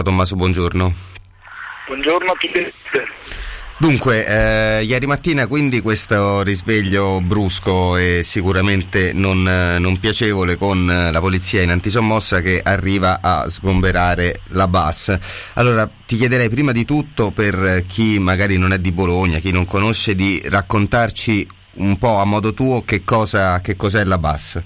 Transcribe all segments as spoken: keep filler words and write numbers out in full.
Tommaso, buongiorno. Buongiorno a tutti. Dunque, eh, ieri mattina quindi questo risveglio brusco e sicuramente non, non piacevole con la polizia in antisommossa che arriva a sgomberare la B A S. Allora ti chiederei prima di tutto, per chi magari non è di Bologna, chi non conosce, di raccontarci un po' a modo tuo che cosa che cos'è la B A S.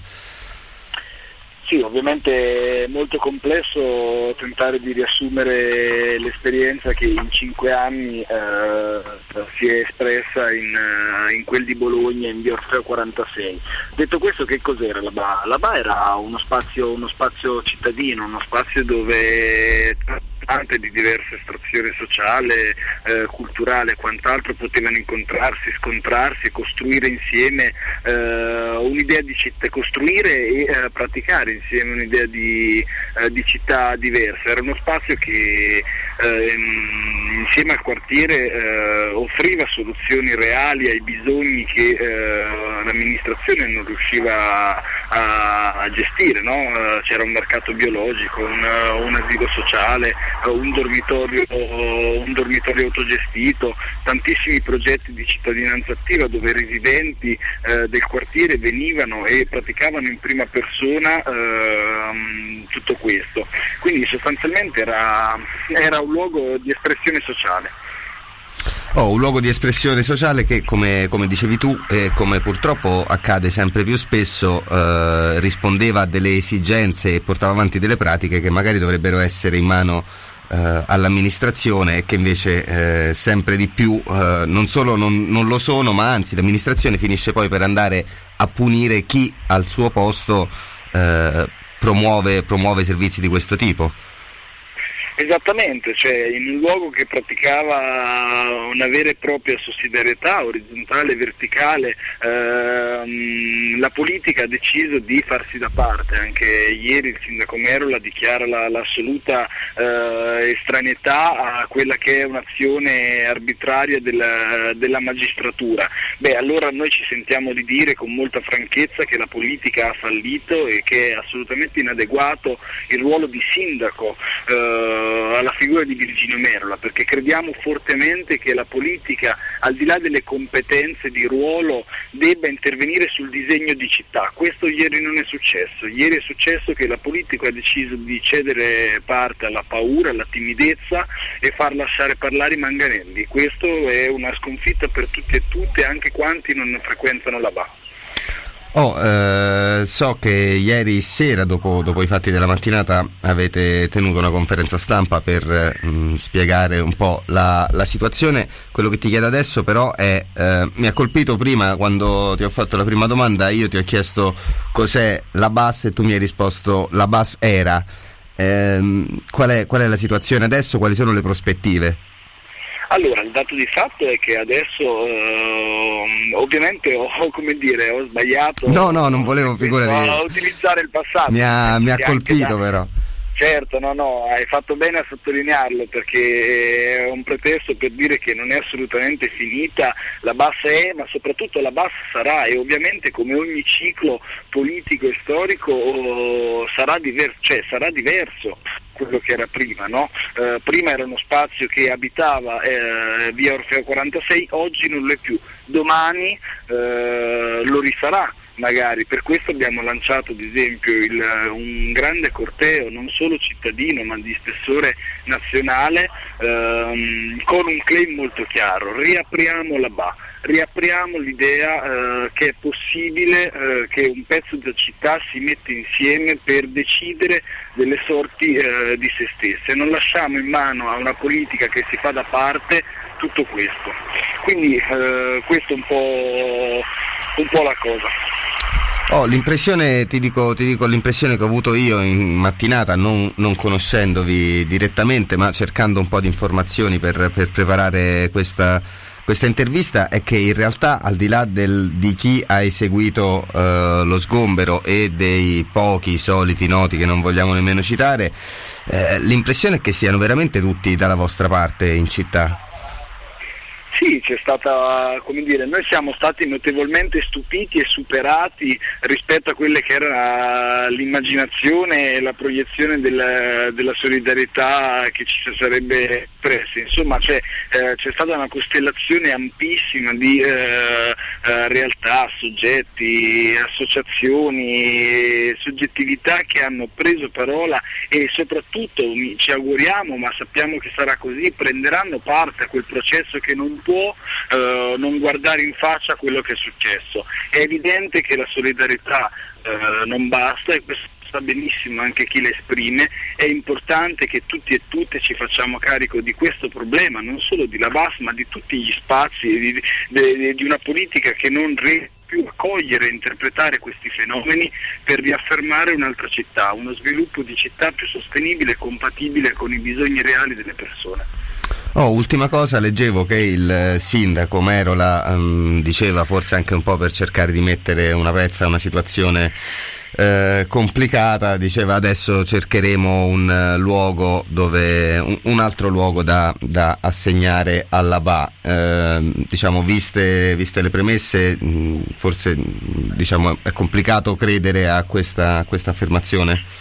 Sì, ovviamente è molto complesso tentare di riassumere l'esperienza che in cinque anni eh, si è espressa in, in quel di Bologna, in via Orfeo quarantasei. Detto questo, che cos'era la B A? La B A era uno spazio, uno spazio cittadino, uno spazio dove tante di diversa estrazione sociale, eh, culturale e quant'altro potevano incontrarsi, scontrarsi, costruire insieme eh, un'idea di città, costruire e eh, praticare insieme un'idea di, eh, di città diversa. Era uno spazio che eh, insieme al quartiere eh, offriva soluzioni reali ai bisogni che eh, l'amministrazione non riusciva a, a gestire, no? Uh, c'era un mercato biologico, un, un asilo sociale, un dormitorio, un dormitorio autogestito, tantissimi progetti di cittadinanza attiva dove i residenti eh, del quartiere venivano e praticavano in prima persona eh, tutto questo. Quindi sostanzialmente era, era un luogo di espressione sociale. Oh, un luogo di espressione sociale che, come, come dicevi tu, e come purtroppo accade sempre più spesso, eh, rispondeva a delle esigenze e portava avanti delle pratiche che magari dovrebbero essere in mano eh, all'amministrazione e che invece eh, sempre di più eh, non solo non, non lo sono, ma anzi l'amministrazione finisce poi per andare a punire chi al suo posto eh, promuove, promuove servizi di questo tipo. Esattamente, cioè in un luogo che praticava una vera e propria sussidiarietà orizzontale e verticale, ehm, la politica ha deciso di farsi da parte. Anche ieri il sindaco Merola dichiara la, l'assoluta eh, estraneità a quella che è un'azione arbitraria della, della magistratura. Beh, allora noi ci sentiamo di dire con molta franchezza che la politica ha fallito e che è assolutamente inadeguato il ruolo di sindaco eh, alla figura di Virginio Merola, perché crediamo fortemente che la politica, al di là delle competenze di ruolo, debba intervenire sul disegno di città. Questo ieri non è successo. Ieri è successo che la politica ha deciso di cedere parte alla paura, alla timidezza e far lasciare parlare i manganelli. Questo è una sconfitta per tutti e tutte, anche quanti non frequentano la B A. Oh, eh, so che ieri sera, dopo, dopo i fatti della mattinata, avete tenuto una conferenza stampa per mh, spiegare un po' la, la situazione. Quello che ti chiedo adesso però è, eh, mi ha colpito prima quando ti ho fatto la prima domanda, io ti ho chiesto cos'è la B A S e tu mi hai risposto la B A S era. Eh, qual è, qual è la situazione adesso, quali sono le prospettive? Allora, il dato di fatto è che adesso eh, ovviamente ho, come dire, ho sbagliato. No, no, non volevo, figurati. A utilizzare il passato. Mi ha, mi ha colpito da... però. Certo, no, no, hai fatto bene a sottolinearlo, perché è un pretesto per dire che non è assolutamente finita. La B A S è, ma soprattutto la B A S sarà, e ovviamente come ogni ciclo politico e storico oh, sarà, diver- cioè, sarà diverso quello che era prima, no? Eh, prima era uno spazio che abitava eh, via Orfeo quarantasei, oggi non lo è più, domani eh, lo risarà. Magari per questo abbiamo lanciato ad esempio il, un grande corteo non solo cittadino ma di spessore nazionale ehm, con un claim molto chiaro: riapriamo la B A, riapriamo l'idea eh, che è possibile eh, che un pezzo della città si metta insieme per decidere delle sorti eh, di se stesse, non lasciamo in mano a una politica che si fa da parte tutto questo. Quindi eh, questo è un po', un po' la cosa. Oh, l'impressione, ti dico, ti dico l'impressione che ho avuto io in mattinata, non, non conoscendovi direttamente, ma cercando un po' di informazioni per, per preparare questa, questa intervista, è che in realtà, al di là del, di chi ha eseguito eh, lo sgombero e dei pochi soliti noti che non vogliamo nemmeno citare, eh, l'impressione è che siano veramente tutti dalla vostra parte in città. Sì, c'è stata, come dire, noi siamo stati notevolmente stupiti e superati rispetto a quelle che era l'immaginazione e la proiezione della, della solidarietà che ci sarebbe espressa. Insomma, c'è, eh, c'è stata una costellazione ampissima di eh, eh, realtà, soggetti, associazioni, soggettività che hanno preso parola e soprattutto ci auguriamo, ma sappiamo che sarà così, prenderanno parte a quel processo che non può eh, non guardare in faccia quello che è successo. È evidente che la solidarietà eh, non basta, e questo sa benissimo anche chi la esprime. È importante che tutti e tutte ci facciamo carico di questo problema, non solo di Labas ma di tutti gli spazi, di, di, di una politica che non riesce più a cogliere e interpretare questi fenomeni per riaffermare un'altra città, uno sviluppo di città più sostenibile e compatibile con i bisogni reali delle persone. Oh, ultima cosa, leggevo che il sindaco Merola um, diceva, forse anche un po' per cercare di mettere una pezza a una situazione eh, complicata, diceva adesso cercheremo un uh, luogo dove un, un altro luogo da, da assegnare alla B A. Eh, diciamo, viste, viste le premesse, mh, forse diciamo è complicato credere a questa, a questa affermazione.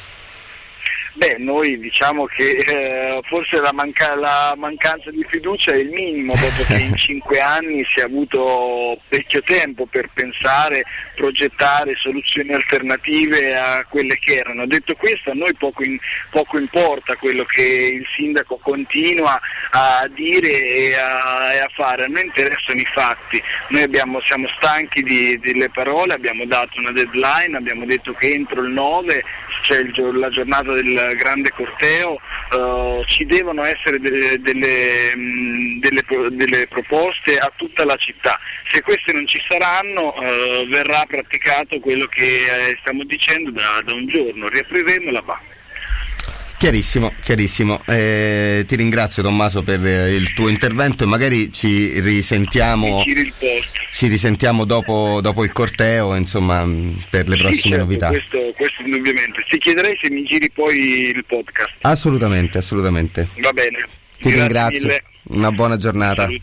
Beh, noi diciamo che eh, forse la, manca- la mancanza di fiducia è il minimo, dopo che in cinque anni si è avuto parecchio tempo per pensare, progettare soluzioni alternative a quelle che erano. Detto questo, a noi poco, in- poco importa quello che il sindaco continua a dire e a, e a fare, a noi interessano i fatti. Noi abbiamo, siamo stanchi di, delle parole, abbiamo dato una deadline, abbiamo detto che entro il nove c'è il, la giornata del grande corteo, uh, ci devono essere delle, delle, mh, delle, delle proposte a tutta la città. Se queste non ci saranno uh, verrà praticato quello che eh, stiamo dicendo da, da un giorno, riapriremo la B A. Chiarissimo, chiarissimo. Eh, ti ringrazio Tommaso per eh, il tuo intervento e magari ci risentiamo ci risentiamo dopo, dopo il corteo, insomma, per le prossime sì, certo, novità. Questo, questo indubbiamente. Ti chiederei se mi giri poi il podcast. Assolutamente, assolutamente. Va bene. Ti Grazie ringrazio. mille. Una buona giornata. Saluti.